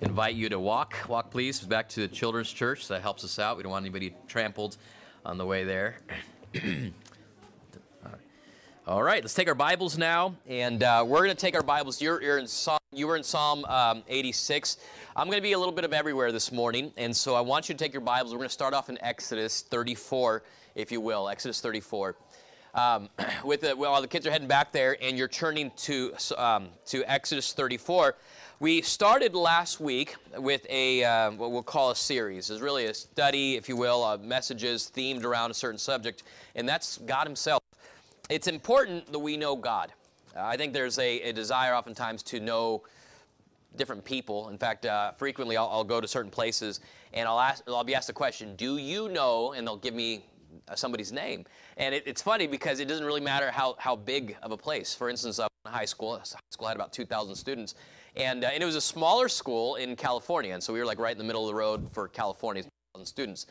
invite you to walk, please, back to the children's church. That helps us out. We don't want anybody trampled on the way there. All right, let's take our Bibles now, and we're going to take our Bibles. You were in Psalm 86. I'm going to be a little bit of everywhere this morning, and so I want you to take your Bibles. We're going to start off in Exodus 34, if you will, Exodus 34. While the kids are heading back there, and you're turning to Exodus 34. We started last week with what we'll call a series. It's really a study, if you will, of messages themed around a certain subject, and that's God Himself. It's important that we know God. I think there's a desire oftentimes to know different people. In fact, frequently I'll go to certain places, and I'll be asked the question, do you know, and they'll give me somebody's name. And it's funny because it doesn't really matter how big of a place. For instance, up in high school had about 2,000 students. And it was a smaller school in California, and so we were like right in the middle of the road for California's students.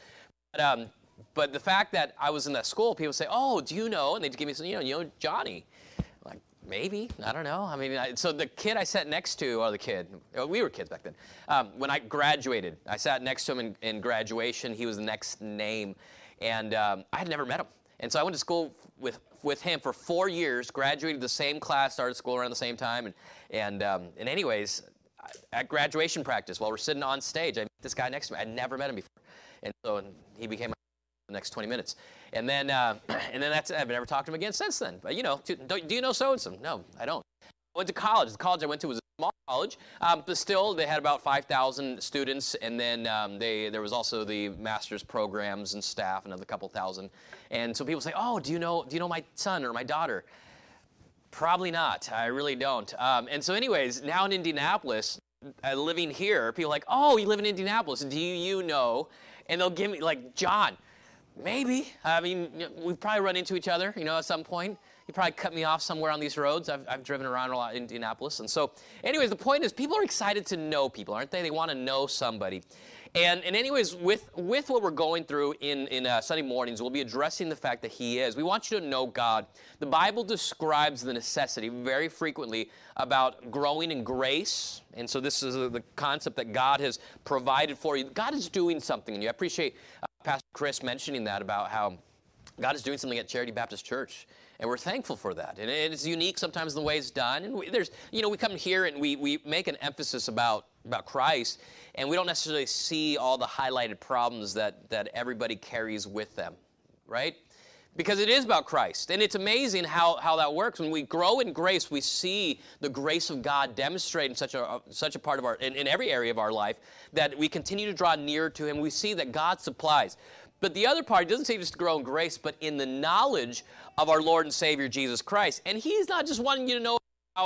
But the fact that I was in that school, people say, "Oh, do you know?" And they'd give me some, you know Johnny. I'm like, maybe, I don't know. I mean, so the kid I sat next to, we were kids back then. When I graduated, I sat next to him in graduation. He was the next name, and I had never met him. And so I went to school with him for 4 years, graduated the same class, started school around the same time. And anyways, at graduation practice, while we're sitting on stage, I met this guy next to me. I'd never met him before. And so he became my the next 20 minutes. And then that's it. I've never talked to him again since then. But, do you know so-and-so? No, I don't. I went to college. The college I went to was a small college, but still they had about 5,000 students, and then there was also the master's programs and staff, another couple thousand. And so people say, "Oh, do you know my son or my daughter?" Probably not. I really don't. And so anyways, now in Indianapolis, living here, people are like, "Oh, you live in Indianapolis. Do you know?" And they'll give me, like, "John, maybe." I mean, we've probably run into each other, at some point. You probably cut me off somewhere on these roads. I've driven around a lot in Indianapolis. And so, anyways, the point is people are excited to know people, aren't they? They want to know somebody. And anyways, with what we're going through in Sunday mornings, we'll be addressing the fact that He is. We want you to know God. The Bible describes the necessity very frequently about growing in grace. And so this is the concept that God has provided for you. God is doing something in you. I appreciate Pastor Chris mentioning that about how God is doing something at Charity Baptist Church. And we're thankful for that. And it's unique sometimes the way it's done. And we come here and we make an emphasis about Christ, and we don't necessarily see all the highlighted problems that everybody carries with them, right? Because it is about Christ. And it's amazing how that works. When we grow in grace, we see the grace of God demonstrated in such a part of in every area of our life that we continue to draw near to Him. We see that God supplies. But the other part, it doesn't say just to grow in grace, but in the knowledge of our Lord and Savior, Jesus Christ. And He's not just wanting you to know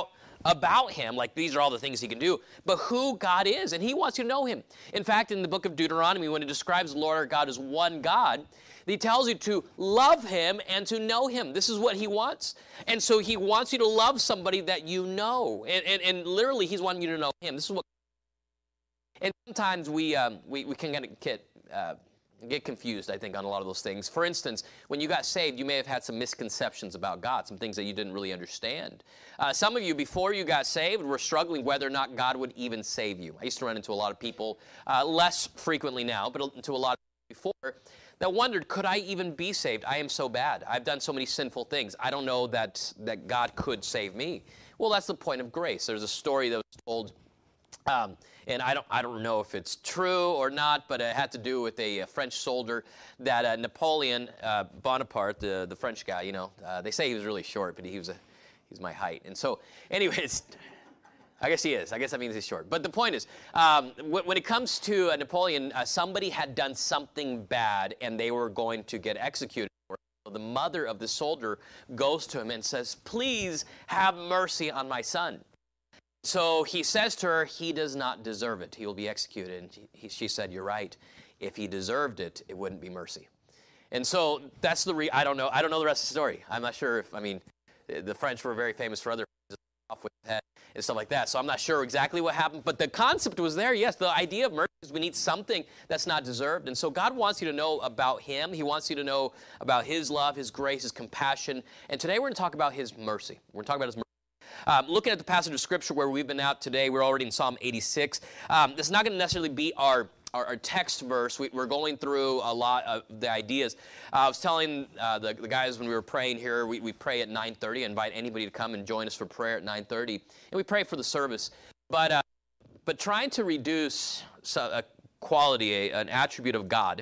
about Him, like these are all the things He can do, but who God is, and He wants you to know Him. In fact, in the book of Deuteronomy, when it describes the Lord our God as one God, He tells you to love Him and to know Him. This is what He wants. And so He wants you to love somebody that you know. And literally, He's wanting you to know Him. This is what. And sometimes we can kind of get confused, I think, on a lot of those things. For instance, when you got saved, you may have had some misconceptions about God, some things that you didn't really understand. Some of you, before you got saved, were struggling whether or not God would even save you. I used to run into a lot of people, less frequently now, but into a lot of people before, that wondered, could I even be saved? I am so bad. I've done so many sinful things. I don't know that God could save me. Well, that's the point of grace. There's a story that was told, and I don't know if it's true or not, but it had to do with a French soldier that Napoleon Bonaparte, the French guy, they say he was really short, but he's my height. And so, anyways, I guess he is. I guess that means he's short. But the point is, when it comes to Napoleon, somebody had done something bad, and they were going to get executed. The mother of the soldier goes to him and says, "Please have mercy on my son." So he says to her, "He does not deserve it. He will be executed." And she said, "You're right. If he deserved it, it wouldn't be mercy." And so that's I don't know the rest of the story. I'm not sure the French were very famous for other things, off with the head and stuff like that. So I'm not sure exactly what happened, but the concept was there. Yes, the idea of mercy is we need something that's not deserved. And so God wants you to know about Him. He wants you to know about His love, His grace, His compassion. And today we're going to talk about His mercy. We're going to talk about His mercy. Looking at the passage of Scripture where we've been out today, we're already in Psalm 86. This is not going to necessarily be our text verse. We're going through a lot of the ideas. I was telling the guys when we were praying here, we pray at 9:30. I invite anybody to come and join us for prayer at 9:30. And we pray for the service. But trying to reduce a quality, an attribute of God,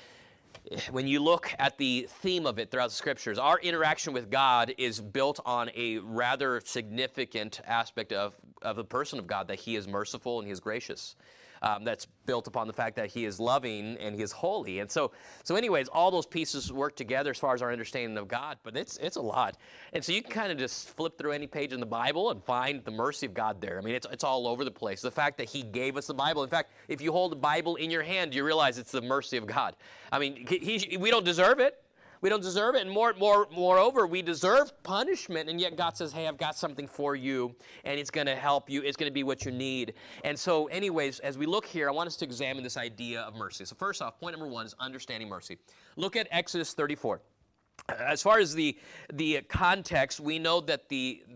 when you look at the theme of it throughout the Scriptures, our interaction with God is built on a rather significant aspect of the person of God, that He is merciful and He is gracious. That's built upon the fact that He is loving and He is holy. And so anyways, all those pieces work together as far as our understanding of God, but it's a lot. And so you can kind of just flip through any page in the Bible and find the mercy of God there. I mean, it's all over the place. The fact that He gave us the Bible. In fact, if you hold the Bible in your hand, you realize it's the mercy of God. I mean, we don't deserve it. We don't deserve it, and moreover, we deserve punishment, and yet God says, hey, I've got something for you, and it's going to help you. It's going to be what you need. And so anyways, as we look here, I want us to examine this idea of mercy. So first off, point number one is understanding mercy. Look at Exodus 34. As far as the context, we know that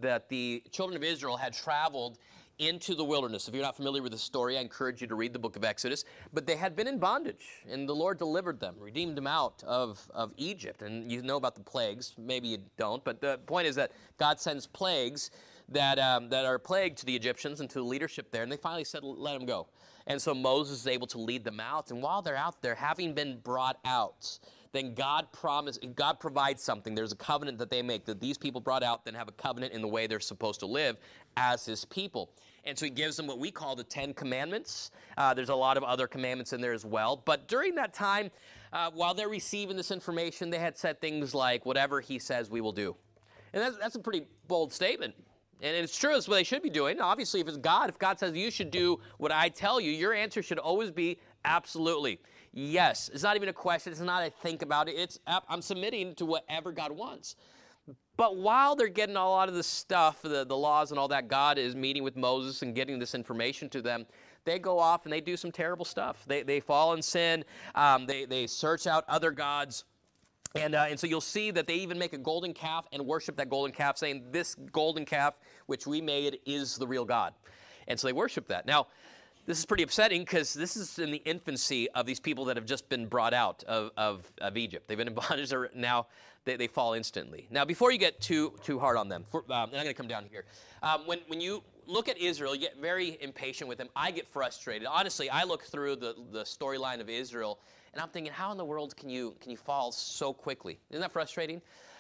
the children of Israel had traveled into the wilderness. If you're not familiar with the story, I encourage you to read the book of Exodus. But they had been in bondage, and the Lord delivered them, redeemed them out of Egypt. And you know about the plagues. Maybe you don't. But the point is that God sends plagues that are a plague to the Egyptians and to the leadership there. And they finally said, let them go. And so Moses is able to lead them out. And while they're out there, having been brought out, then God provides something. There's a covenant that they make, that these people brought out then have a covenant in the way they're supposed to live as His people. And so He gives them what we call the 10 Commandments. There's a lot of other commandments in there as well. But during that time, while they're receiving this information, they had said things like, whatever He says, we will do. And that's a pretty bold statement. And it's true, it's what they should be doing. Obviously, if God says you should do what I tell you, your answer should always be absolutely. Yes. It's not even a question. It's not a think about it. I'm submitting to whatever God wants. But while they're getting a lot of the stuff, the laws and all that, God is meeting with Moses and getting this information to them. They go off and they do some terrible stuff. They fall in sin. They search out other gods. And so you'll see that they even make a golden calf and worship that golden calf, saying, this golden calf which we made is the real God. And so they worship that. Now, this is pretty upsetting because this is in the infancy of these people that have just been brought out of Egypt. They've been in bondage, now they fall instantly. Now, before you get too hard on them, and I'm going to come down here. When you look at Israel, you get very impatient with them. I get frustrated. Honestly, I look through the storyline of Israel, and I'm thinking, how in the world can you fall so quickly? Isn't that frustrating?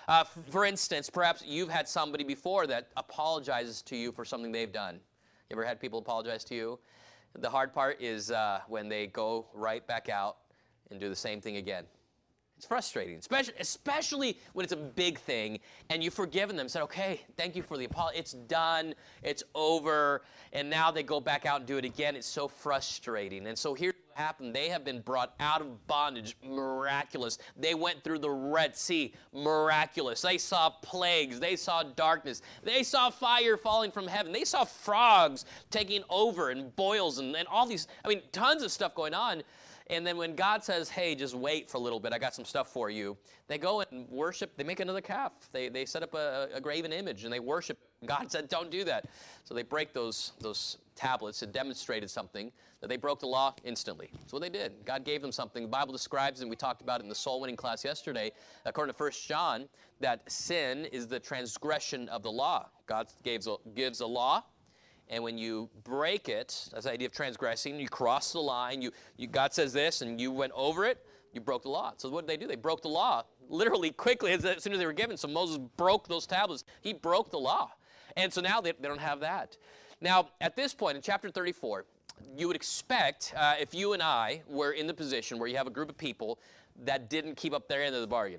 For instance, perhaps you've had somebody before that apologizes to you for something they've done. You ever had people apologize to you? The hard part is when they go right back out and do the same thing again. It's frustrating, especially when it's a big thing and you've forgiven them, said, okay, thank you for the apology. It's done, it's over, and now they go back out and do it again. It's so frustrating. And so here's what happened. They have been brought out of bondage, miraculous. They went through the Red Sea, miraculous. They saw plagues. They saw darkness. They saw fire falling from heaven. They saw frogs taking over and boils and all these, tons of stuff going on. And then when God says, hey, just wait for a little bit, I got some stuff for you, they go and worship. They make another calf. They set up a graven image and they worship. God said, don't do that. So they break those tablets. It demonstrated something, that they broke the law instantly. That's what they did. God gave them something. The Bible describes, and we talked about it in the soul winning class yesterday, according to 1 John, that sin is the transgression of the law. God gives a law. And when you break it, that's the idea of transgressing, you cross the line, God says this, and you went over it, you broke the law. So what did they do? They broke the law literally quickly as soon as they were given. So Moses broke those tablets. He broke the law. And so now they don't have that. Now, at this point, in chapter 34, you would expect, if you and I were in the position where you have a group of people that didn't keep up their end of the bargain,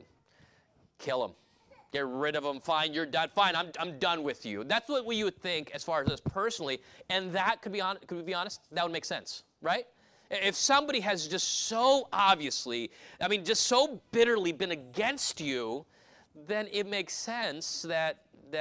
kill them. Get rid of them. Fine, you're done. Fine, I'm done with you. That's what you would think as far as us personally. And that, could we be honest, that would make sense, right? If somebody has just so obviously, just so bitterly been against you, then it makes sense that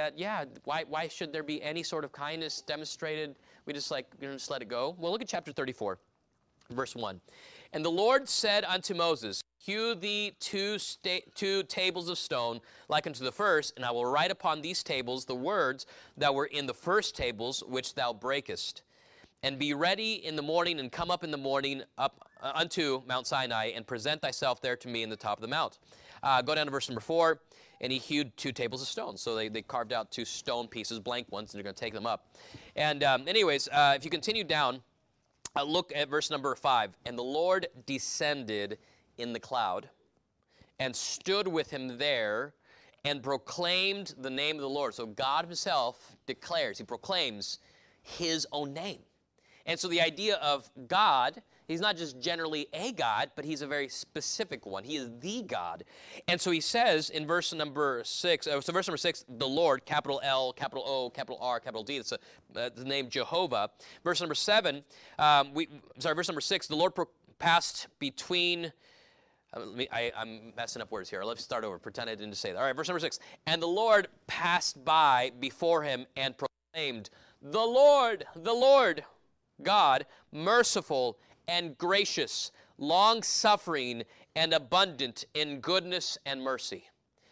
why should there be any sort of kindness demonstrated? We just let it go. Well, look at chapter 34, verse 1. And the Lord said unto Moses, Hew thee two tables of stone, like unto the first, and I will write upon these tables the words that were in the first tables, which thou breakest. And be ready in the morning, and come up in the morning up unto Mount Sinai, and present thyself there to me in the top of the mount. Go down to verse number 4, and he hewed 2 tables of stone. So they carved out 2 stone pieces, blank ones, and they're going to take them up. And anyways, if you continue down, look at verse number 5. And the Lord descended in the cloud, and stood with him there, and proclaimed the name of the Lord. So God himself declares, he proclaims his own name. And so the idea of God, he's not just generally a God, but he's a very specific one. He is the God. And so he says in verse number 6, the Lord, capital L, capital O, capital R, capital D, that's the name Jehovah. Verse number 7, verse number 6, the Lord passed between... I'm messing up words here. Let's start over. Pretend I didn't say that. All right, verse number 6. And the Lord passed by before him and proclaimed, the Lord, God, merciful and gracious, long-suffering and abundant in goodness and mercy.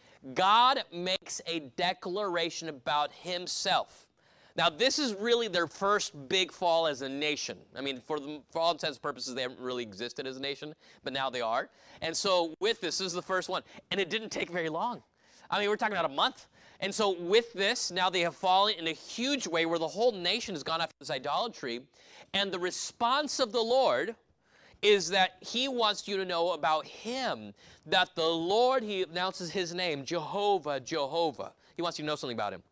God makes a declaration about himself. Now, this is really their first big fall as a nation. I mean, for all intents and purposes, they haven't really existed as a nation, but now they are. And so with this is the first one. And it didn't take very long. I mean, we're talking about a month. And so with this, now they have fallen in a huge way where the whole nation has gone after this idolatry. And the response of the Lord is that he wants you to know about him, that the Lord, he announces his name, Jehovah, Jehovah. He wants you to know something about him.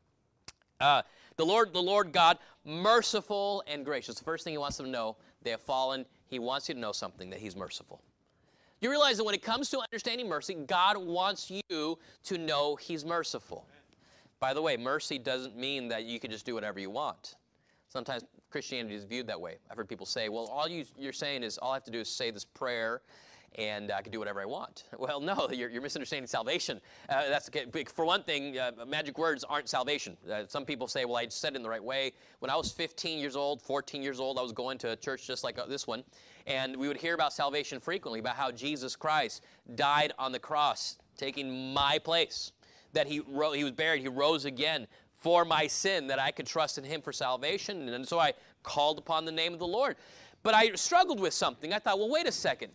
The Lord God, merciful and gracious. The first thing he wants them to know, they have fallen. He wants you to know something, that he's merciful. You realize that when it comes to understanding mercy, God wants you to know he's merciful. By the way, mercy doesn't mean that you can just do whatever you want. Sometimes Christianity is viewed that way. I've heard people say, well, all you're saying is all I have to do is say this prayer, and I can do whatever I want. Well, no, you're misunderstanding salvation. For one thing, magic words aren't salvation. Some people say, well, I said it in the right way. When I was 15 years old, 14 years old, I was going to a church just like this one, and we would hear about salvation frequently, about how Jesus Christ died on the cross, taking my place, that he was buried, he rose again for my sin, that I could trust in him for salvation, and so I called upon the name of the Lord. But I struggled with something. I thought, well, wait a second.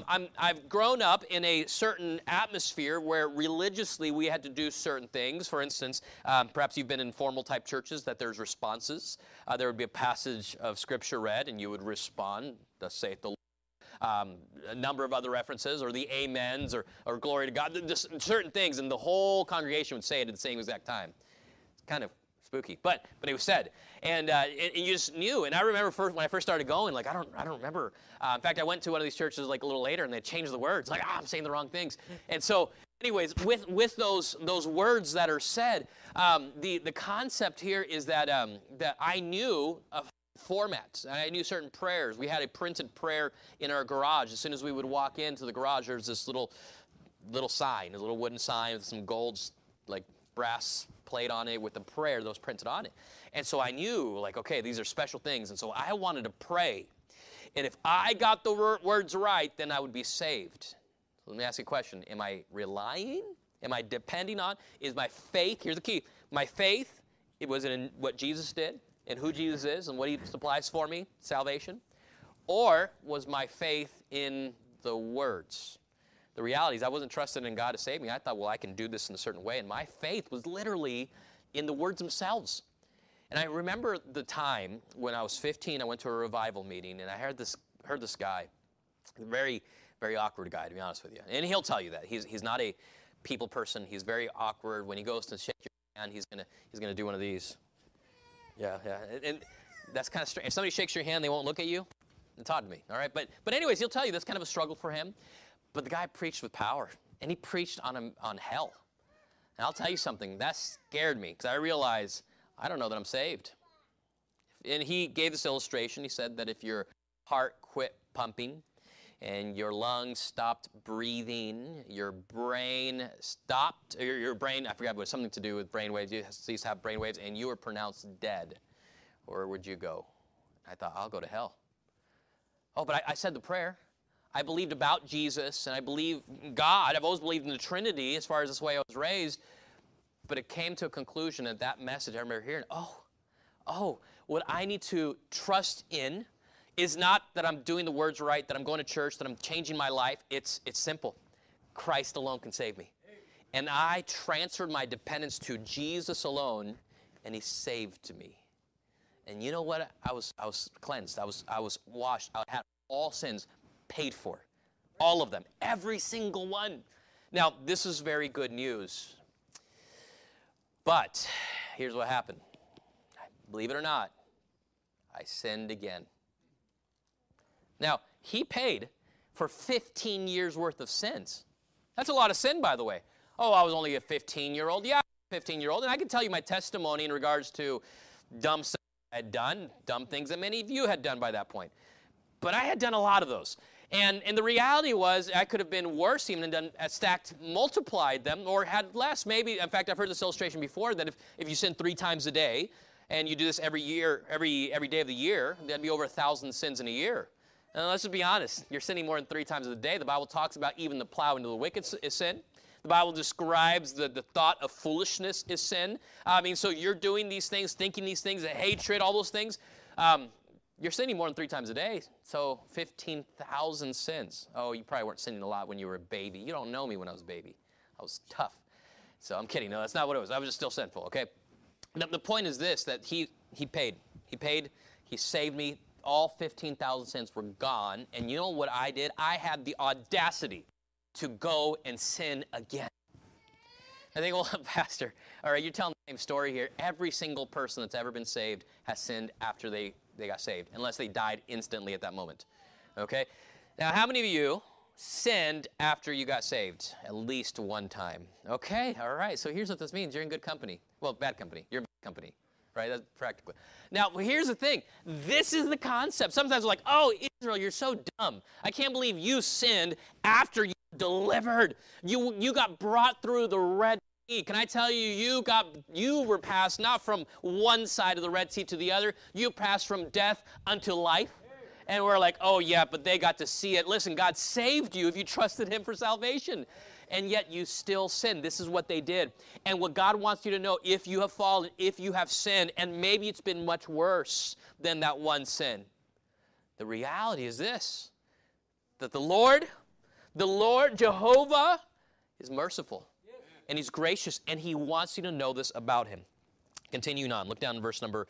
I've grown up in a certain atmosphere where religiously we had to do certain things. For instance, perhaps you've been in formal type churches that there's responses. There would be a passage of Scripture read, and you would respond, thus saith the Lord. A number of other references, or the amens, or glory to God, just certain things, and the whole congregation would say it at the same exact time. It's kind of spooky, but it was said, and you just knew. And I remember when I first started going, like I don't remember. In fact, I went to one of these churches like a little later, and they changed the words. Like I'm saying the wrong things. And so, anyways, with those words that are said, the concept here is that that I knew formats. I knew certain prayers. We had a printed prayer in our garage. As soon as we would walk into the garage, there's this little sign, a little wooden sign with some gold, like brass plate on it with the prayer that was printed on it. And so I knew, like, okay, these are special things. And so I wanted to pray. And if I got the words right, then I would be saved. So let me ask you a question. Am I relying? Am I depending on? Is my faith, here's the key, my faith, it was in what Jesus did and who Jesus is and what he supplies for me, salvation? Or was my faith in the words? The reality is I wasn't trusting in God to save me. I thought, well, I can do this in a certain way. And my faith was literally in the words themselves. And I remember the time when I was 15, I went to a revival meeting, and I heard this guy, a very, very awkward guy, to be honest with you. And he'll tell you that. He's not a people person. He's very awkward. When he goes to shake your hand, he's gonna do one of these. Yeah. And that's kind of strange. If somebody shakes your hand, they won't look at you. It's odd to me, all right? But anyways, he'll tell you that's kind of a struggle for him. But the guy preached with power, and he preached on hell. And I'll tell you something, that scared me, because I realized, I don't know that I'm saved. And he gave this illustration. He said that if your heart quit pumping, and your lungs stopped breathing, your brain stopped, or your brain, I forgot, it was something to do with brain waves, you cease to have brain waves, and you were pronounced dead, where would you go? I thought, I'll go to hell. Oh, but I said the prayer. I believed about Jesus, and I believe God. I've always believed in the Trinity as far as this way I was raised. But it came to a conclusion that that message, I remember hearing, what I need to trust in is not that I'm doing the words right, that I'm going to church, that I'm changing my life. It's simple. Christ alone can save me. And I transferred my dependence to Jesus alone, and he saved me. And you know what? I was cleansed. I was washed. I had all sins paid for. All of them. Every single one. Now, this is very good news. But here's what happened. Believe it or not, I sinned again. Now, he paid for 15 years worth of sins. That's a lot of sin, by the way. Oh, I was only a 15-year-old. Yeah, 15-year-old. And I can tell you my testimony in regards to dumb stuff I had done, dumb things that many of you had done by that point. But I had done a lot of those. And the reality was I could have been worse even and done multiplied them, or had less. Maybe, in fact, I've heard this illustration before, that if you sin 3 times a day, and you do this every year, every day of the year, that'd be over 1,000 sins in a year. And let's just be honest, you're sinning more than 3 times a day. The Bible talks about even the plow into the wicked is sin. The Bible describes the thought of foolishness is sin. So you're doing these things, thinking these things, the hatred, all those things. You're sinning more than 3 times a day, so 15,000 sins. Oh, you probably weren't sinning a lot when you were a baby. You don't know me when I was a baby. I was tough. So I'm kidding. No, that's not what it was. I was just still sinful, okay? The point is this, that he paid. He paid. He saved me. All 15,000 sins were gone. And you know what I did? I had the audacity to go and sin again. I think, well, Pastor, all right, you're telling the same story here. Every single person that's ever been saved has sinned after they got saved, unless they died instantly at that moment. Okay? Now, how many of you sinned after you got saved? At least one time. Okay, all right. So here's what this means. You're in good company. Well, bad company. You're in bad company. Right? That's practically. Now, here's the thing. This is the concept. Sometimes we're like, oh, Israel, you're so dumb. I can't believe you sinned after you were delivered. You got brought through the Red Sea. Can I tell you, you were passed not from one side of the Red Sea to the other. You passed from death unto life. And we're like, oh, yeah, but they got to see it. Listen, God saved you if you trusted him for salvation. And yet you still sin. This is what they did. And what God wants you to know, if you have fallen, if you have sinned, and maybe it's been much worse than that one sin, the reality is this, that the Lord, Jehovah, is merciful. And he's gracious, and he wants you to know this about him. Continuing on, look down in verse number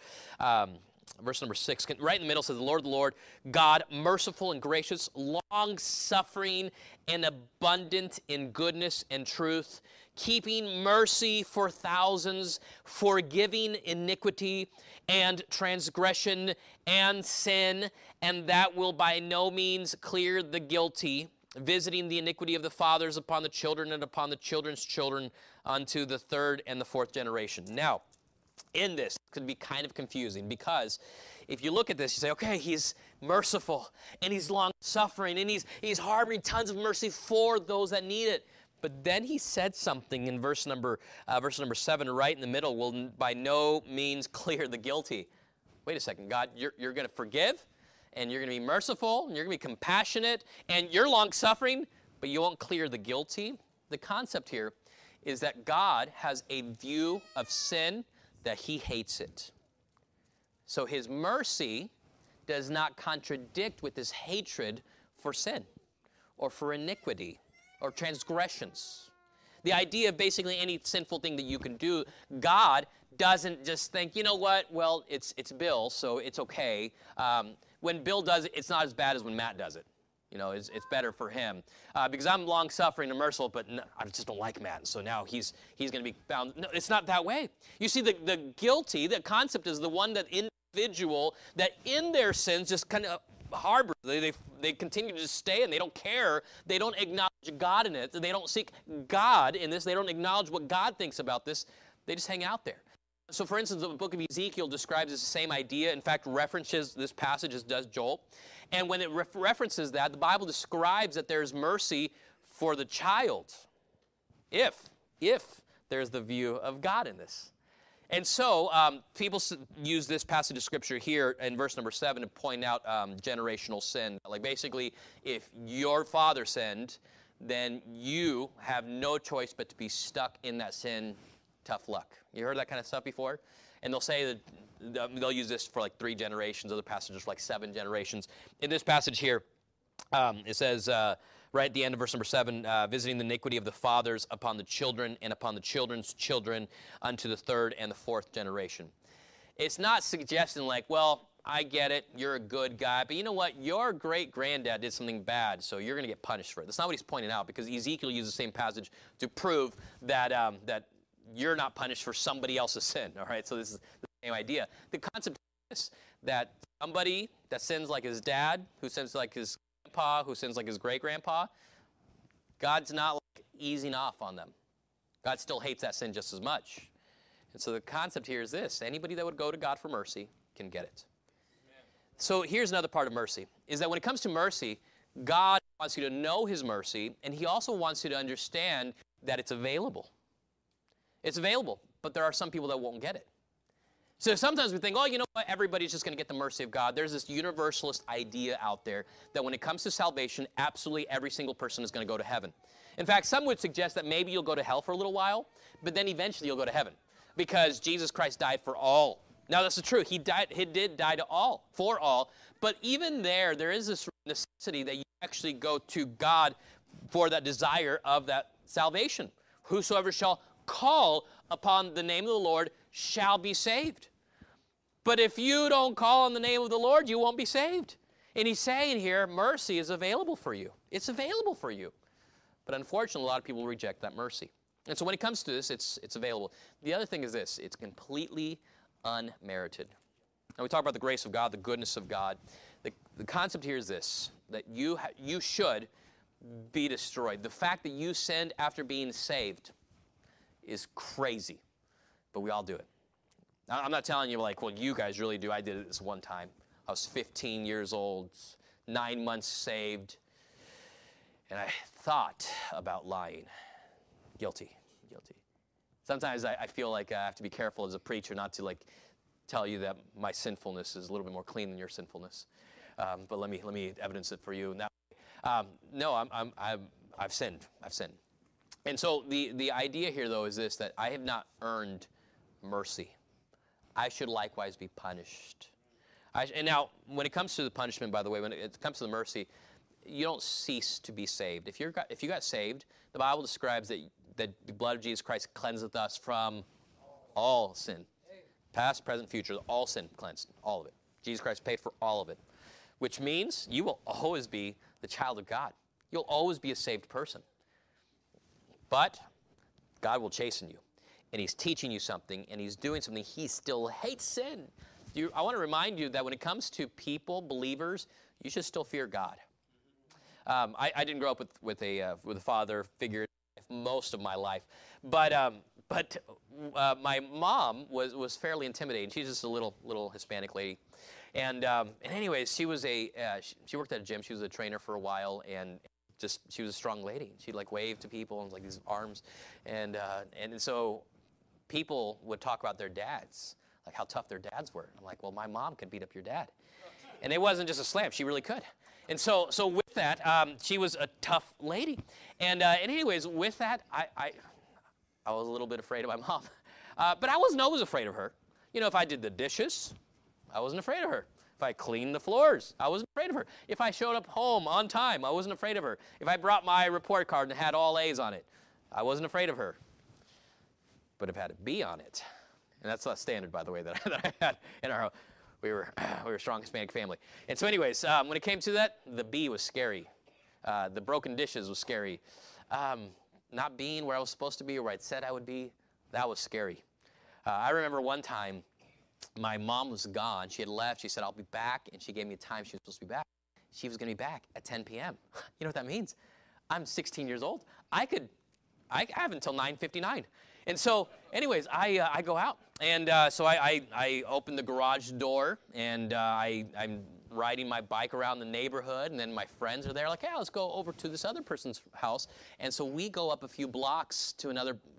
6. Right in the middle says, the Lord, God, merciful and gracious, long-suffering and abundant in goodness and truth, keeping mercy for thousands, forgiving iniquity and transgression and sin, and that will by no means clear the guilty, visiting the iniquity of the fathers upon the children and upon the children's children unto the 3rd and the 4th generation. Now, in this, it could be kind of confusing, because if you look at this, you say, okay, he's merciful, and he's long-suffering, and he's harboring tons of mercy for those that need it. But then he said something in verse number 7, right in the middle, will by no means clear the guilty. Wait a second, God, you're going to forgive, and you're going to be merciful, and you're going to be compassionate, and you're long-suffering, but you won't clear the guilty? The concept here is that God has a view of sin that he hates it. So his mercy does not contradict with his hatred for sin or for iniquity or transgressions. The idea of basically any sinful thing that you can do, God doesn't just think, you know what, well, it's Bill, so it's okay. When Bill does it, it's not as bad as when Matt does it. You know, it's better for him. Because I'm long-suffering and merciful, but no, I just don't like Matt, so now he's going to be bound. No, it's not that way. You see, the guilty, the concept is the one that individual that in their sins just kind of harbor. They continue to just stay, and they don't care. They don't acknowledge God in it. They don't seek God in this. They don't acknowledge what God thinks about this. They just hang out there. So, for instance, the book of Ezekiel describes the same idea. In fact, references this passage, as does Joel. And when it references that, the Bible describes that there's mercy for the child, if there's the view of God in this. And so people use this passage of Scripture here in verse number 7 to point out generational sin. Like basically, if your father sinned, then you have no choice but to be stuck in that sin. Tough luck. You heard that kind of stuff before? And they'll say that they'll use this for like 3 generations. Other passages for like 7 generations. In this passage here, it says right at the end of verse number 7, visiting the iniquity of the fathers upon the children and upon the children's children unto the 3rd and the 4th generation. It's not suggesting like, well, I get it, you're a good guy, but you know what? Your great-granddad did something bad, so you're going to get punished for it. That's not what he's pointing out, because Ezekiel used the same passage to prove that that you're not punished for somebody else's sin, all right? So this is the same idea. The concept is this, that somebody that sins like his dad, who sins like his grandpa, who sins like his great-grandpa, God's not like easing off on them. God still hates that sin just as much. And so the concept here is this: anybody that would go to God for mercy can get it. So here's another part of mercy, is that when it comes to mercy, God wants you to know his mercy, and he also wants you to understand that it's available. It's available, but there are some people that won't get it. So sometimes we think, oh, you know what, everybody's just going to get the mercy of God. There's this universalist idea out there that when it comes to salvation, absolutely every single person is going to go to heaven. In fact, some would suggest that maybe you'll go to hell for a little while, but then eventually you'll go to heaven, because Jesus Christ died for all. Now, that's the truth. He did die to all, for all. But even there is this necessity that you actually go to God for that desire of that salvation. Whosoever shall call upon the name of the Lord shall be saved. But if you don't call on the name of the Lord, you won't be saved. And he's saying here, mercy is available for you. It's available for you. But unfortunately, a lot of people reject that mercy. And so when it comes to this, it's available. The other thing is this: it's completely unmerited. Now we talk about the grace of God, the goodness of God. The concept here is this: that you should be destroyed. The fact that you sinned after being saved is crazy, but we all do it. Now, I'm not telling you like, well, you guys really do. I did it this one time. I was 15 years old, 9 months saved, and I thought about lying. Guilty. Sometimes I feel like I have to be careful as a preacher not to like tell you that my sinfulness is a little bit more clean than your sinfulness. But let me evidence it for you. No, I've sinned. And so the idea here, though, is this: that I have not earned mercy. I should likewise be punished. And now, when it comes to the punishment, by the way, when it comes to the mercy, you don't cease to be saved. If you got saved, the Bible describes that the blood of Jesus Christ cleanseth us from all sin. Past, present, future, all sin cleansed, all of it. Jesus Christ paid for all of it, which means you will always be the child of God. You'll always be a saved person. But God will chasten you, and he's teaching you something, and he's doing something. He still hates sin. I want to remind you that when it comes to people, believers, you should still fear God. I didn't grow up with a father figure most of my life, but my mom was fairly intimidating. She's just a little Hispanic lady, and anyways, she worked at a gym. She was a trainer for a while, and she was a strong lady. She'd like wave to people and like these arms, and so people would talk about their dads, like how tough their dads were. I'm like, well, my mom could beat up your dad, and it wasn't just a slam; she really could. And so with that, she was a tough lady. And anyways, with that, I was a little bit afraid of my mom. But I wasn't always afraid of her. You know, if I did the dishes, I wasn't afraid of her. If I cleaned the floors, I wasn't afraid of her. If I showed up home on time, I wasn't afraid of her. If I brought my report card and had all A's on it, I wasn't afraid of her. But if it had a B on it, and that's not standard, by the way, that I had in our home. We were a strong Hispanic family. And so anyways, when it came to that, the B was scary. The broken dishes was scary. Not being where I was supposed to be or where I'd said I would be, that was scary. I remember one time, my mom was gone. She had left. She said, I'll be back. And she gave me a time she was supposed to be back. She was going to be back at 10 p.m. You know what that means? I'm 16 years old. I have until 9:59. And so, anyways, I go out, and so I open the garage door, and I'm riding my bike around the neighborhood, and then my friends are there, like, hey, let's go over to this other person's house. And so we go up a few blocks to another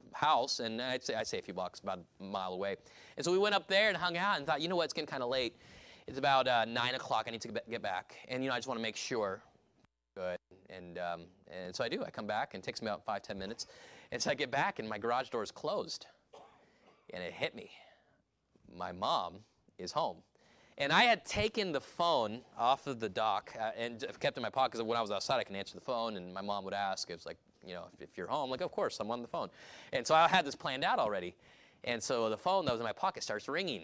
house, and I'd say a few blocks, about a mile away. And so we went up there and hung out and thought, you know what, it's getting kind of late. It's about 9 o'clock. I need to get back. And, I just want to make sure. Good. And so I do. I come back, and it takes me about 5-10 minutes. And so I get back, and my garage door is closed. And it hit me. My mom is home. And I had taken the phone off of the dock and kept it in my pocket, because when I was outside, I can answer the phone, and my mom would ask. It was like, if you're home, like, of course, I'm on the phone. And so I had this planned out already. And so the phone that was in my pocket starts ringing.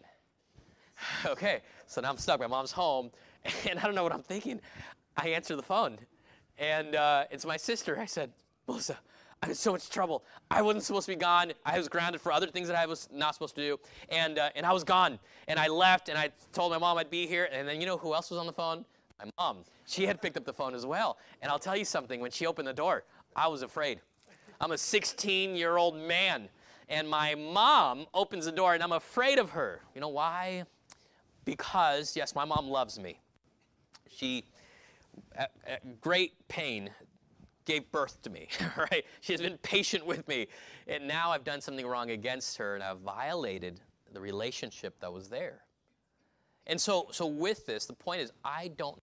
Okay, so now I'm stuck. My mom's home, and I don't know what I'm thinking. I answer the phone, and it's my sister. I said, Melissa, I'm in so much trouble. I wasn't supposed to be gone. I was grounded for other things that I was not supposed to do, and I was gone. And I left, and I told my mom I'd be here, and then you know who else was on the phone? My mom. She had picked up the phone as well. And I'll tell you something. When she opened the door, I was afraid. I'm a 16-year-old man, and my mom opens the door, and I'm afraid of her. You know why? Because, yes, my mom loves me. She, at great pain, gave birth to me, right? She has been patient with me. And now I've done something wrong against her, and I've violated the relationship that was there. And so with this, the point is, I do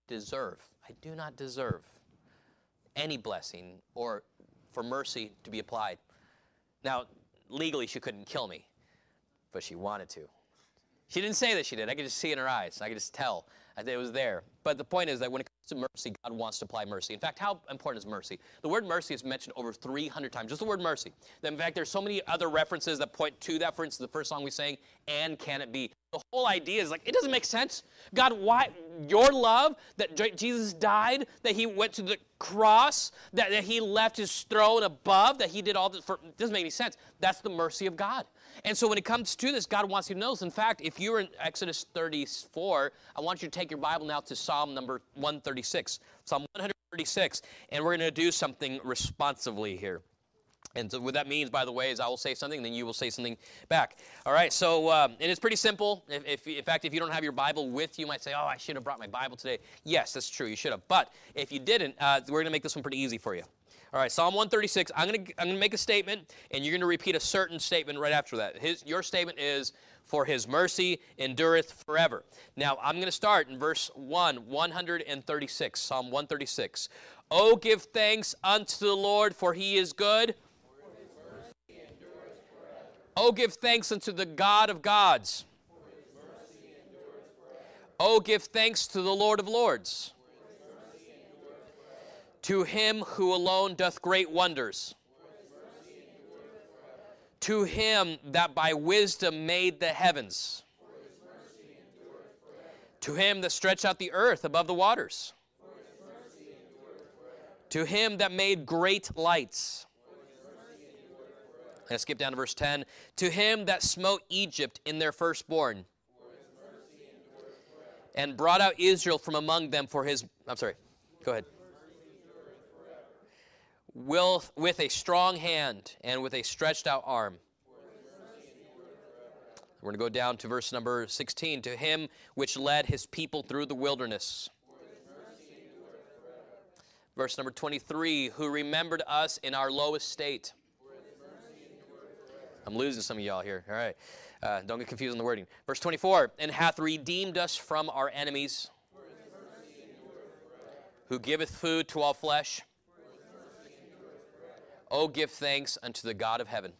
not deserve any blessing or for mercy to be applied. Now, legally, she couldn't kill me, but she wanted to. She didn't say that she did. I could just see in her eyes. I could just tell that it was there. But the point is that when it comes to mercy, God wants to apply mercy. In fact, how important is mercy? The word mercy is mentioned over 300 times, just the word mercy. In fact, there's so many other references that point to that. For instance, the first song we sang, And Can It Be? The whole idea is like, it doesn't make sense. God, why? Your love, that Jesus died, that he went to the cross, that he left his throne above, that he did all this, it doesn't make any sense. That's the mercy of God. And so when it comes to this, God wants you to know this. In fact, if you're in Exodus 34, I want you to take your Bible now to Psalm number 136. Psalm 136. And we're going to do something responsively here. And so what that means, by the way, is I will say something, then you will say something back. All right, so, and it's pretty simple. In fact, if you don't have your Bible with you, you might say, oh, I should have brought my Bible today. Yes, that's true, you should have. But if you didn't, we're going to make this one pretty easy for you. All right, Psalm 136, I'm going to make a statement, and you're going to repeat a certain statement right after that. Your statement is, for his mercy endureth forever. Now, I'm going to start in verse 136, Psalm 136. Oh, give thanks unto the Lord, for he is good. Oh, give thanks unto the God of gods. Oh, give thanks to the Lord of lords. To him who alone doth great wonders. To him that by wisdom made the heavens. To him that stretched out the earth above the waters. To him that made great lights. Let's skip down to verse 10. To him that smote Egypt in their firstborn. And brought out Israel from among them for his... I'm sorry. Go ahead. With a strong hand and with a stretched out arm. We're going to go down to verse number 16. To him which led his people through the wilderness. Verse number 23. Who remembered us in our low estate. I'm losing some of y'all here. All right. Don't get confused on the wording. Verse 24. And hath redeemed us from our enemies. Who giveth food to all flesh. Oh, give thanks unto the God of heaven.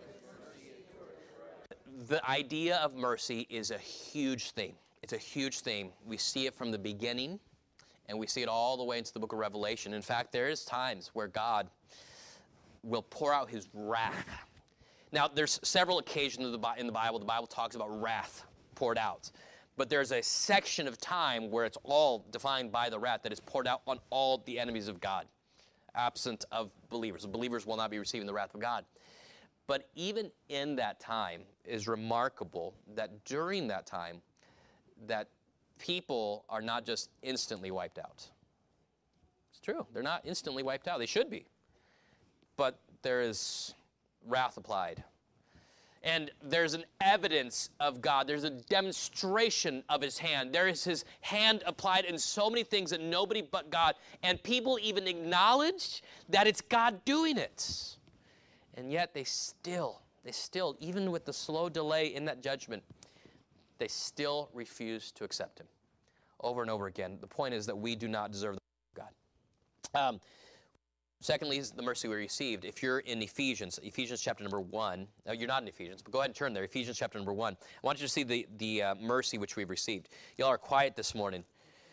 The idea of mercy is a huge theme. It's a huge theme. We see it from the beginning, and we see it all the way into the book of Revelation. In fact, there is times where God will pour out his wrath. Now, there's several occasions in the Bible. The Bible talks about wrath poured out. But there's a section of time where it's all defined by the wrath that is poured out on all the enemies of God, absent of believers. The believers will not be receiving the wrath of God. But even in that time is remarkable that during that time that people are not just instantly wiped out. It's true. They're not instantly wiped out. They should be. But there is wrath applied. And there's an evidence of God. There's a demonstration of his hand. There is his hand applied in so many things that nobody but God. And people even acknowledge that it's God doing it. And yet they still, even with the slow delay in that judgment, they still refuse to accept him over and over again. The point is that we do not deserve the mercy of God. Secondly is the mercy we received. If you're in Ephesians chapter number 1, you're not in Ephesians, but go ahead and turn there. Ephesians chapter number 1. I want you to see the mercy which we've received. Y'all are quiet this morning.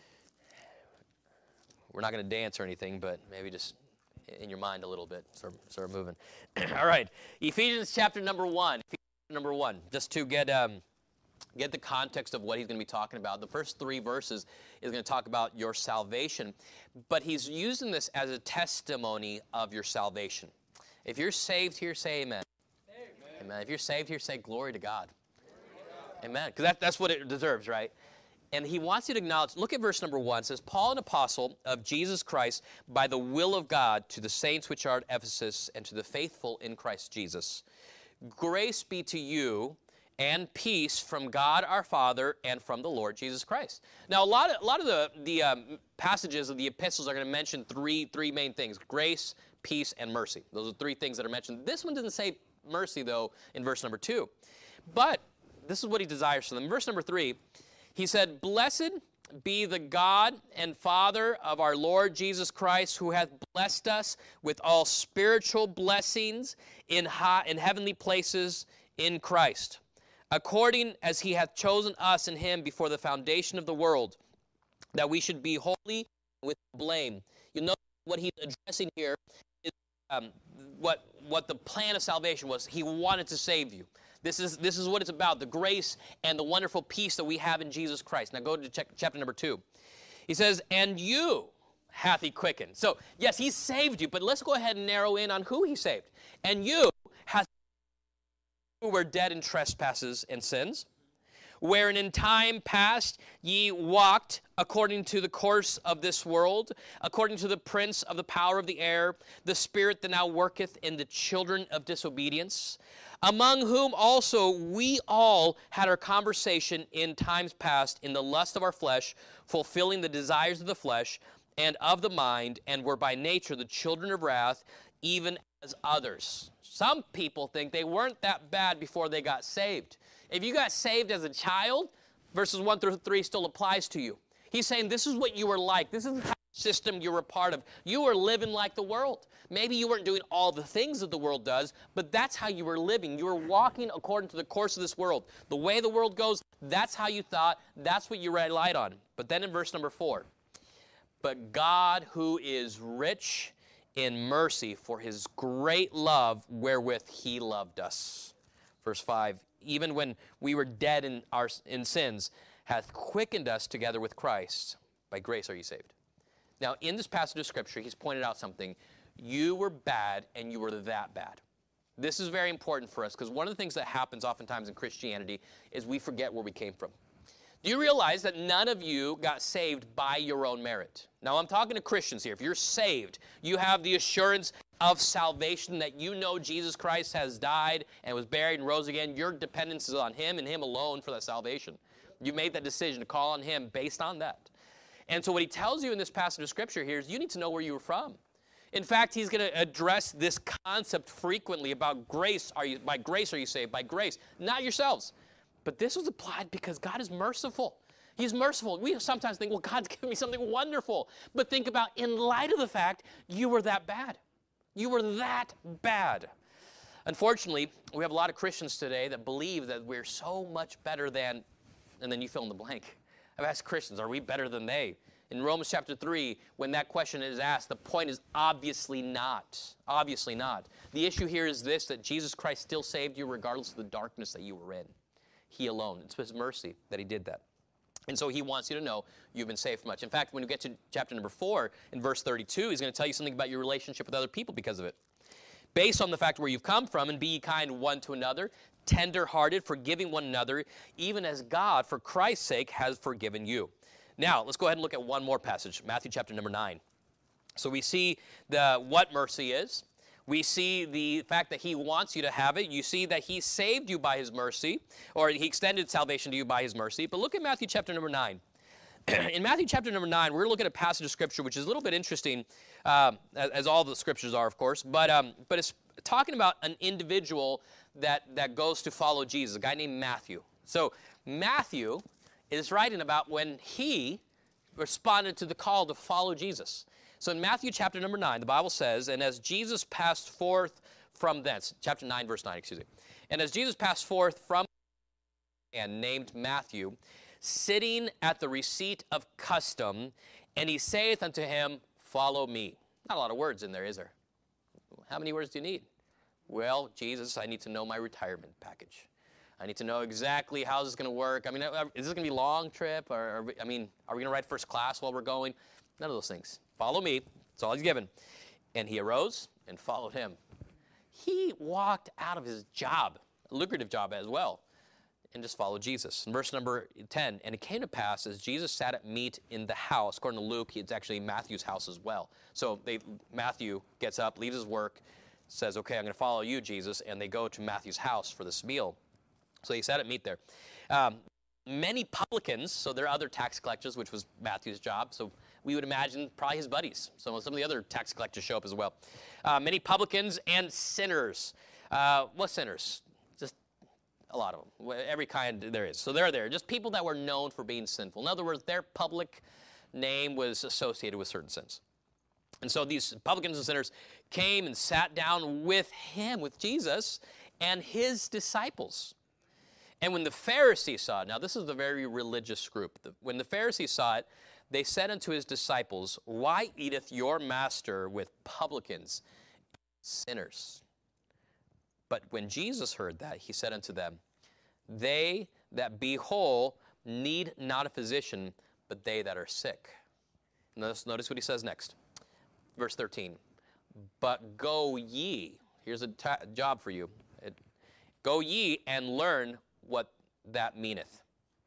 We're not going to dance or anything, but maybe just in your mind a little bit. Start moving. All right. Ephesians chapter number 1. Just to get the context of what he's going to be talking about. The first 3 verses is going to talk about your salvation, but he's using this as a testimony of your salvation. If you're saved here, say amen. Amen. If you're saved here, say glory to God. Amen. Because that's what it deserves, right? And he wants you to acknowledge, look at verse number 1. It says, Paul, an apostle of Jesus Christ, by the will of God, to the saints which are at Ephesus, and to the faithful in Christ Jesus. Grace be to you, and peace from God our Father and from the Lord Jesus Christ. Now, a lot of the passages of the epistles are going to mention three main things: grace, peace, and mercy. Those are 3 things that are mentioned. This one doesn't say mercy, though, in verse number 2. But this is what he desires for them. In verse number 3, he said, Blessed be the God and Father of our Lord Jesus Christ, who hath blessed us with all spiritual blessings in heavenly places in Christ, according as he hath chosen us in him before the foundation of the world, that we should be holy with blame. You know what he's addressing here is what the plan of salvation was. He wanted to save you. This is what it's about, the grace and the wonderful peace that we have in Jesus Christ. Now go to chapter number 2. He says, and you hath he quickened. So, yes, he saved you, but let's go ahead and narrow in on who he saved. And you hath, who were dead in trespasses and sins, wherein in time past ye walked according to the course of this world, according to the prince of the power of the air, the spirit that now worketh in the children of disobedience, among whom also we all had our conversation in times past in the lust of our flesh, fulfilling the desires of the flesh and of the mind, and were by nature the children of wrath, even as others. Some people think they weren't that bad before they got saved. If you got saved as a child, verses 1 through 3 still applies to you. He's saying this is what you were like. This is the type of system you were part of. You were living like the world. Maybe you weren't doing all the things that the world does, but that's how you were living. You were walking according to the course of this world. The way the world goes, that's how you thought. That's what you relied on. But then in verse number 4, but God, who is rich in mercy for his great love wherewith he loved us. Verse 5, even when we were dead in sins, hath quickened us together with Christ. By grace are you saved. Now, in this passage of Scripture, he's pointed out something. You were bad, and you were that bad. This is very important for us, because one of the things that happens oftentimes in Christianity is we forget where we came from. Do you realize that none of you got saved by your own merit? Now, I'm talking to Christians here. If you're saved, you have the assurance of salvation that you know Jesus Christ has died and was buried and rose again. Your dependence is on him and him alone for that salvation. You made that decision to call on him based on that. And so what he tells you in this passage of Scripture here is you need to know where you were from. In fact, he's going to address this concept frequently about grace. By grace are you saved? By grace, not yourselves. But this was applied because God is merciful. He's merciful. We sometimes think, well, God's given me something wonderful. But think about, in light of the fact, you were that bad. You were that bad. Unfortunately, we have a lot of Christians today that believe that we're so much better than, and then you fill in the blank. I've asked Christians, are we better than they? In Romans chapter 3, when that question is asked, the point is obviously not. Obviously not. The issue here is this, that Jesus Christ still saved you regardless of the darkness that you were in. He alone. It's his mercy that he did that. And so he wants you to know you've been saved from much. In fact, when you get to chapter number 4, in verse 32, he's going to tell you something about your relationship with other people because of it. Based on the fact where you've come from, and be ye kind one to another, tender-hearted, forgiving one another, even as God, for Christ's sake, has forgiven you. Now, let's go ahead and look at one more passage, Matthew chapter number 9. So we see what mercy is. We see the fact that he wants you to have it. You see that he saved you by his mercy, or he extended salvation to you by his mercy. But look at Matthew chapter number 9. In Matthew chapter number 9, we're going to look at a passage of Scripture which is a little bit interesting, as all the Scriptures are, of course, but it's talking about an individual that goes to follow Jesus, a guy named Matthew. So Matthew is writing about when he responded to the call to follow Jesus. So in Matthew chapter number 9, the Bible says, and as Jesus passed forth from thence, chapter 9, verse 9, excuse me. And as Jesus passed forth from and named Matthew, sitting at the receipt of custom, and he saith unto him, follow me. Not a lot of words in there, is there? How many words do you need? Well, Jesus, I need to know my retirement package. I need to know exactly how this is going to work. I mean, is this going to be a long trip? Or are we going to ride first class while we're going? None of those things. Follow me. That's all he's given. And he arose and followed him. He walked out of his job, a lucrative job as well, and just followed Jesus. In verse number 10, and it came to pass as Jesus sat at meat in the house, according to Luke, it's actually Matthew's house as well. So Matthew gets up, leaves his work, says, okay, I'm going to follow you, Jesus, and they go to Matthew's house for this meal. So he sat at meat there. Many publicans, so there are other tax collectors, which was Matthew's job, so we would imagine probably his buddies. Some of the other tax collectors show up as well. Many publicans and sinners. What sinners? Just a lot of them. Every kind there is. So they're there. Just people that were known for being sinful. In other words, their public name was associated with certain sins. And so these publicans and sinners came and sat down with him, with Jesus, and his disciples. And when the Pharisees saw it, now this is a very religious group. When the Pharisees saw it, they said unto his disciples, why eateth your master with publicans and sinners? But when Jesus heard that, he said unto them, they that be whole need not a physician, but they that are sick. Notice what he says next. Verse 13, but go ye, here's a job for you. Go ye and learn what that meaneth.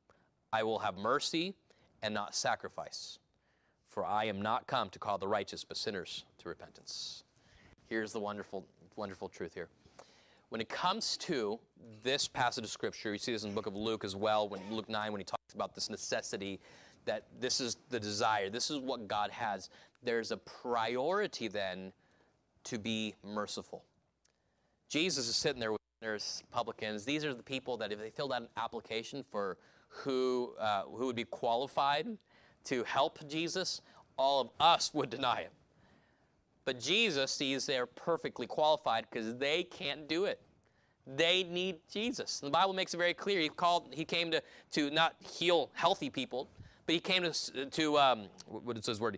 I will have mercy and not sacrifice, for I am not come to call the righteous, but sinners to repentance. Here's the wonderful, wonderful truth here. When it comes to this passage of Scripture, you see this in the book of Luke as well, when Luke 9, when he talks about this necessity, that this is the desire, this is what God has. There's a priority then to be merciful. Jesus is sitting there with sinners, publicans. These are the people that if they filled out an application for who would be qualified to help Jesus, all of us would deny him. But Jesus sees they're perfectly qualified because they can't do it. They need Jesus. And the Bible makes it very clear. He came to not heal healthy people, but he came to what is his word?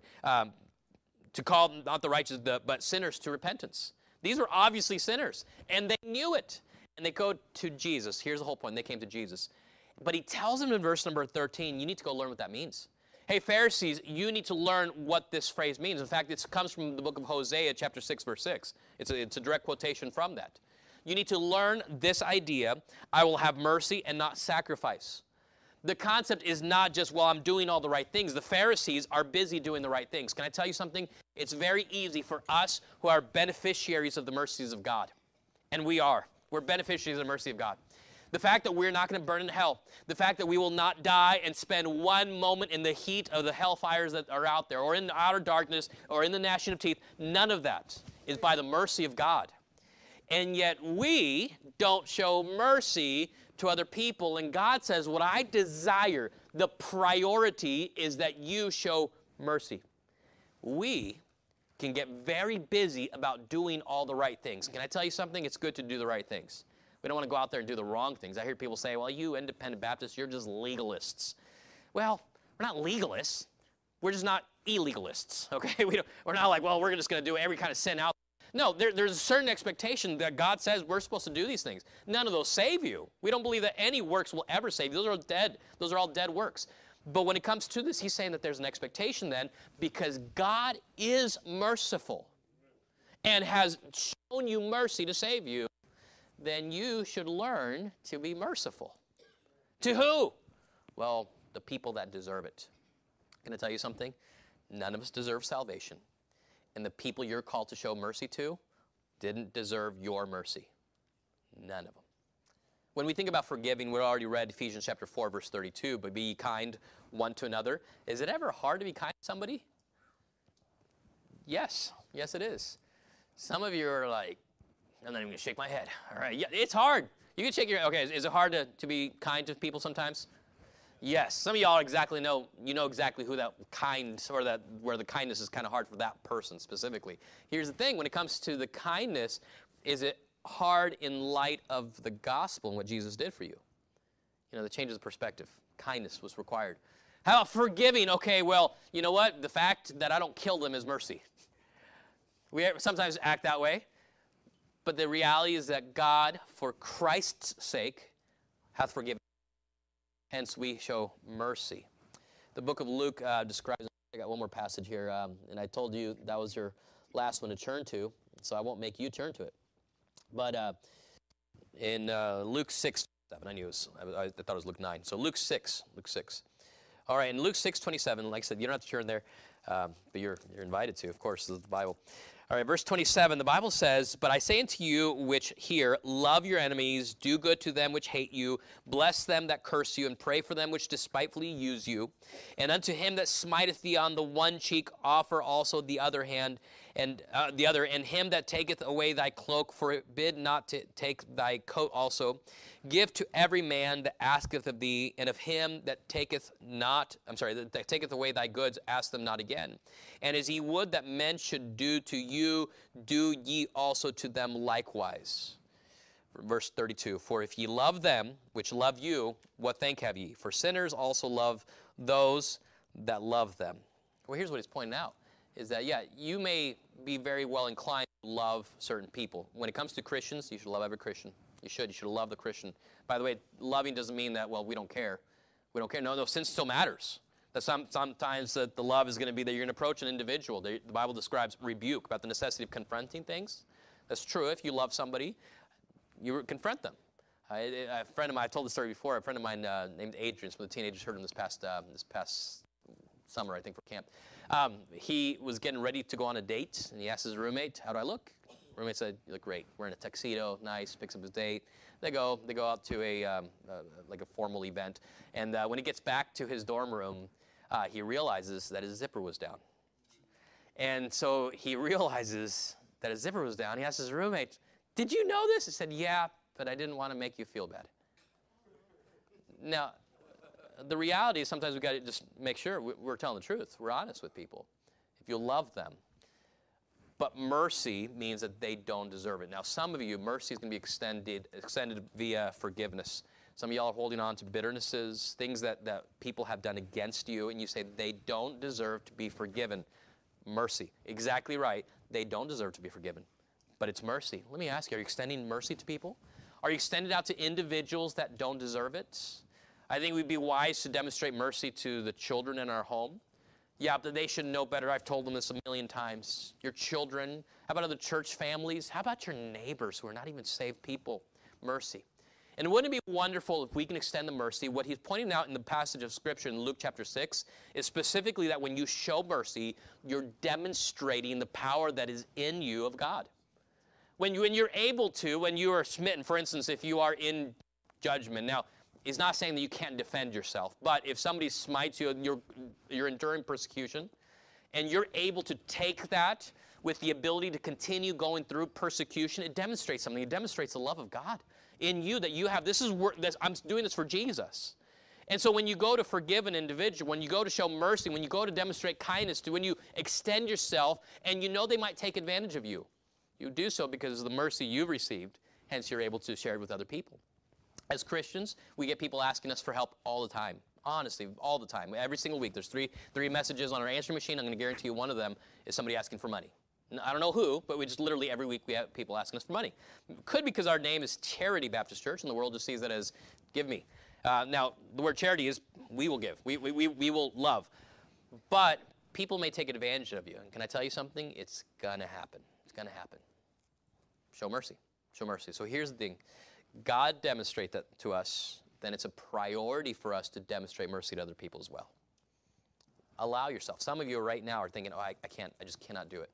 To call not the righteous, but sinners to repentance. These were obviously sinners, and they knew it. And they go to Jesus. Here's the whole point. They came to Jesus. But he tells them in verse number 13, you need to go learn what that means. Hey, Pharisees, you need to learn what this phrase means. In fact, it comes from the book of Hosea, chapter 6, verse 6. It's a direct quotation from that. You need to learn this idea, I will have mercy and not sacrifice. The concept is not just, well, I'm doing all the right things. The Pharisees are busy doing the right things. Can I tell you something? It's very easy for us who are beneficiaries of the mercies of God. And we are. We're beneficiaries of the mercy of God. The fact that we're not going to burn in hell, the fact that we will not die and spend one moment in the heat of the hellfires that are out there, or in the outer darkness, or in the gnashing of teeth, none of that is by the mercy of God. And yet we don't show mercy to other people, and God says, what I desire, the priority is that you show mercy. We can get very busy about doing all the right things. Can I tell you something? It's good to do the right things. We don't want to go out there and do the wrong things. I hear people say, well, you independent Baptists, you're just legalists. Well, we're not legalists. We're just not illegalists, okay? We're not like, well, we're just going to do every kind of sin out there. No, there's a certain expectation that God says we're supposed to do these things. None of those save you. We don't believe that any works will ever save you. Those are all dead. Those are all dead works. But when it comes to this, he's saying that there's an expectation then, because God is merciful and has shown you mercy to save you, then you should learn to be merciful. To who? Well, the people that deserve it. Can I tell you something? None of us deserve salvation. And the people you're called to show mercy to didn't deserve your mercy. None of them. When we think about forgiving, we already read Ephesians chapter 4, verse 32, but be kind one to another. Is it ever hard to be kind to somebody? Yes. Yes, it is. Some of you are like, I'm not even going to shake my head. All right. Yeah, it's hard. You can shake your head. Okay, is it hard to be kind to people sometimes? Yes. Some of y'all know exactly who that kind, or that where the kindness is kind of hard for that person specifically. Here's the thing. When it comes to the kindness, is it hard in light of the gospel and what Jesus did for you? You know, that changes the perspective. Kindness was required. How about forgiving? Okay, well, you know what? The fact that I don't kill them is mercy. We sometimes act that way. But the reality is that God, for Christ's sake, hath forgiven. Hence, we show mercy. The book of Luke describes, I got one more passage here, and I told you that was your last one to turn to, so I won't make you turn to it. But in Luke 6, 7, I thought it was Luke 9. So Luke 6. All right, in Luke 6:27, like I said, you don't have to turn there, but you're invited to, of course, this is the Bible. All right, verse 27, the Bible says, "But I say unto you which hear, love your enemies, do good to them which hate you, bless them that curse you, and pray for them which despitefully use you. And unto him that smiteth thee on the one cheek, offer also the other hand, and him that taketh away thy cloak, forbid not to take thy coat also. Give to every man that asketh of thee, and of him that taketh away thy goods, ask them not again. And as ye would that men should do to you, do ye also to them likewise." Verse 32, "For if ye love them which love you, what thank have ye? For sinners also love those that love them." Well, here's what he's pointing out, is that, you may be very well inclined to love certain people. When it comes to Christians, you should love every Christian. You should love the Christian. By the way, loving doesn't mean that, well, we don't care. We don't care. No, sin still matters. That sometimes the love is going to be that you're going to approach an individual. The Bible describes rebuke, about the necessity of confronting things. That's true. If you love somebody, you confront them. A friend of mine, I've told the story before, a friend of mine named Adrian, some of the teenagers heard him this past summer, I think, for camp. He was getting ready to go on a date, and he asked his roommate, "How do I look?" Roommate said, "You look great." Wearing a tuxedo, nice, picks up his date. They go out to a formal event. And when he gets back to his dorm room, he realizes that his zipper was down. And so he realizes that his zipper was down. He asks his roommate, "Did you know this?" He said, "Yeah, but I didn't want to make you feel bad." Now, the reality is sometimes we've got to just make sure we're telling the truth. We're honest with people. If you love them. But mercy means that they don't deserve it. Now, some of you, mercy is going to be extended via forgiveness. Some of y'all are holding on to bitternesses, things that people have done against you, and you say they don't deserve to be forgiven. Mercy. Exactly right. They don't deserve to be forgiven. But it's mercy. Let me ask you, are you extending mercy to people? Are you extending it out to individuals that don't deserve it? I think we'd be wise to demonstrate mercy to the children in our home. Yeah, but they should know better. I've told them this a million times. Your children. How about other church families? How about your neighbors who are not even saved people? Mercy. And wouldn't it be wonderful if we can extend the mercy? What he's pointing out in the passage of Scripture in Luke chapter 6 is specifically that when you show mercy, you're demonstrating the power that is in you of God. When you're able to, when you are smitten, for instance, if you are in judgment. Now, he's not saying that you can't defend yourself, but if somebody smites you and you're enduring persecution, and you're able to take that with the ability to continue going through persecution, it demonstrates something. It demonstrates the love of God in you, that you have, I'm doing this for Jesus. And so when you go to forgive an individual, when you go to show mercy, when you go to demonstrate kindness, when you extend yourself, and you know they might take advantage of you, you do so because of the mercy you've received, hence you're able to share it with other people. As Christians, we get people asking us for help all the time. Honestly, all the time. Every single week, there's three messages on our answering machine. I'm going to guarantee you one of them is somebody asking for money. I don't know who, but we just literally every week we have people asking us for money. Could because our name is Charity Baptist Church, and the world just sees that as give me. Now, the word charity is we will give. We will love. But people may take advantage of you. And can I tell you something? It's going to happen. It's going to happen. Show mercy. Show mercy. So here's the thing. God demonstrate that to us, then it's a priority for us to demonstrate mercy to other people as well. Allow yourself. Some of you right now are thinking, I just cannot do it.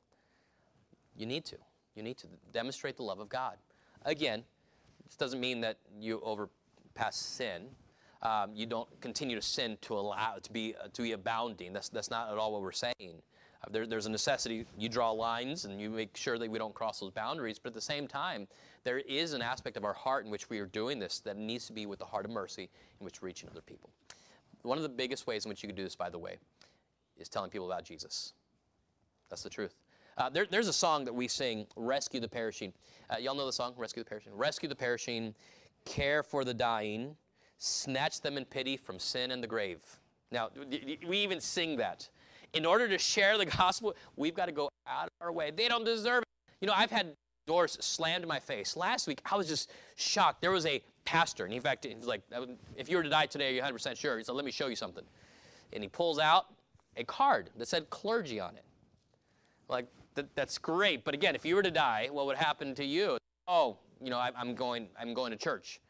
You need to. You need to demonstrate the love of God. Again, this doesn't mean that you overpass sin. You don't continue to sin to allow it to be abounding. That's not at all what we're saying. There's a necessity. You draw lines and you make sure that we don't cross those boundaries. But at the same time, there is an aspect of our heart in which we are doing this that needs to be with the heart of mercy in which we're reaching other people. One of the biggest ways in which you can do this, by the way, is telling people about Jesus. That's the truth. There's a song that we sing, Rescue the Perishing. Y'all know the song, Rescue the Perishing? Rescue the perishing, care for the dying, snatch them in pity from sin and the grave. Now, we even sing that. In order to share the gospel, we've got to go out of our way. They don't deserve it. You know, I've had doors slammed in my face. Last week, I was just shocked. There was a pastor, and in fact, he was like, if you were to die today, are you 100% sure? He said, let me show you something. And he pulls out a card that said clergy on it. Like, that's great. But again, if you were to die, what would happen to you? Oh, you know, I'm going to church.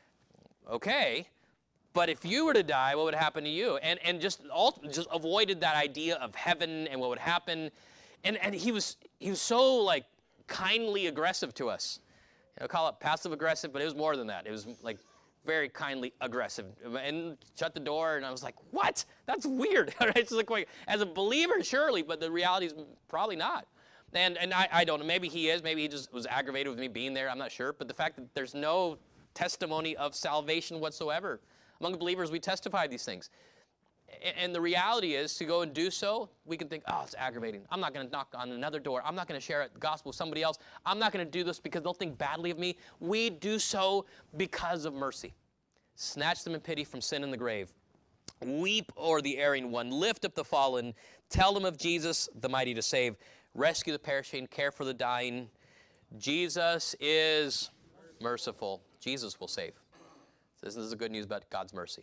Okay. But if you were to die, what would happen to you? And just avoided that idea of heaven and what would happen. And he was so like kindly aggressive to us. You know, call it passive aggressive, but it was more than that. It was like very kindly aggressive. And shut the door, and I was like, what? That's weird. It's like, as a believer, surely, but the reality is probably not. And I don't know. Maybe he is. Maybe he just was aggravated with me being there. I'm not sure. But the fact that there's no testimony of salvation whatsoever. Among the believers, we testify these things. And the reality is, to go and do so, we can think, oh, it's aggravating. I'm not going to knock on another door. I'm not going to share the gospel with somebody else. I'm not going to do this because they'll think badly of me. We do so because of mercy. Snatch them in pity from sin and the grave. Weep o'er the erring one. Lift up the fallen. Tell them of Jesus, the mighty to save. Rescue the perishing. Care for the dying. Jesus is merciful. Jesus will save. This is the good news about God's mercy.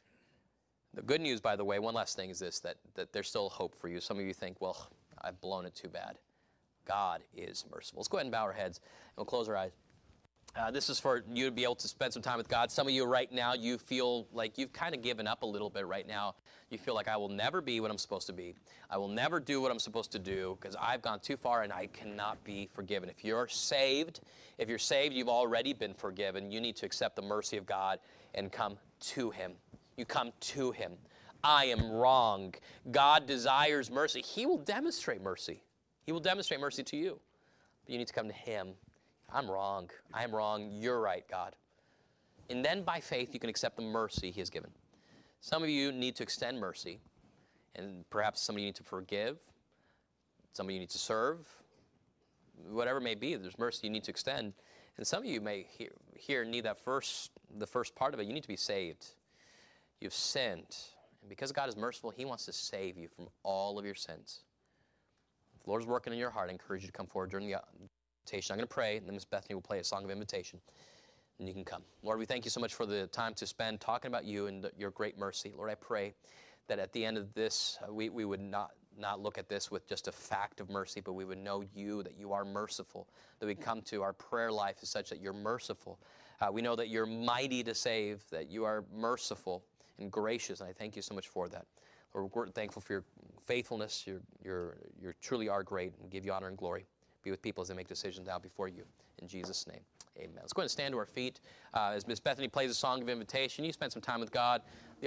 The good news, by the way, one last thing is this, that there's still hope for you. Some of you think, well, I've blown it too bad. God is merciful. Let's go ahead and bow our heads, and we'll close our eyes. This is for you to be able to spend some time with God. Some of you right now, you feel like you've kind of given up a little bit right now. You feel like I will never be what I'm supposed to be. I will never do what I'm supposed to do because I've gone too far and I cannot be forgiven. If you're saved, you've already been forgiven. You need to accept the mercy of God and come to Him. You come to Him. I am wrong. God desires mercy. He will demonstrate mercy. He will demonstrate mercy to you. But you need to come to Him. I'm wrong. I am wrong. You're right, God. And then by faith, you can accept the mercy He has given. Some of you need to extend mercy. And perhaps some of you need to forgive. Some of you need to serve. Whatever it may be, there's mercy you need to extend. And some of you may here need the first part of it. You need to be saved. You've sinned. And because God is merciful, He wants to save you from all of your sins. If the Lord is working in your heart, I encourage you to come forward during the invitation. I'm going to pray, and then Ms. Bethany will play a song of invitation, and you can come. Lord, we thank you so much for the time to spend talking about you and your great mercy. Lord, I pray that at the end of this, we would not look at this with just a fact of mercy, but we would know you, that you are merciful, that we come to our prayer life is such that you're merciful. We know that you're mighty to save, that you are merciful and gracious, and I thank you so much for that. Lord, we're thankful for your faithfulness. You truly are great, and give you honor and glory. Be with people as they make decisions now before you. In Jesus' name, amen. Let's go ahead and stand to our feet. As Miss Bethany plays a song of invitation, you spend some time with God.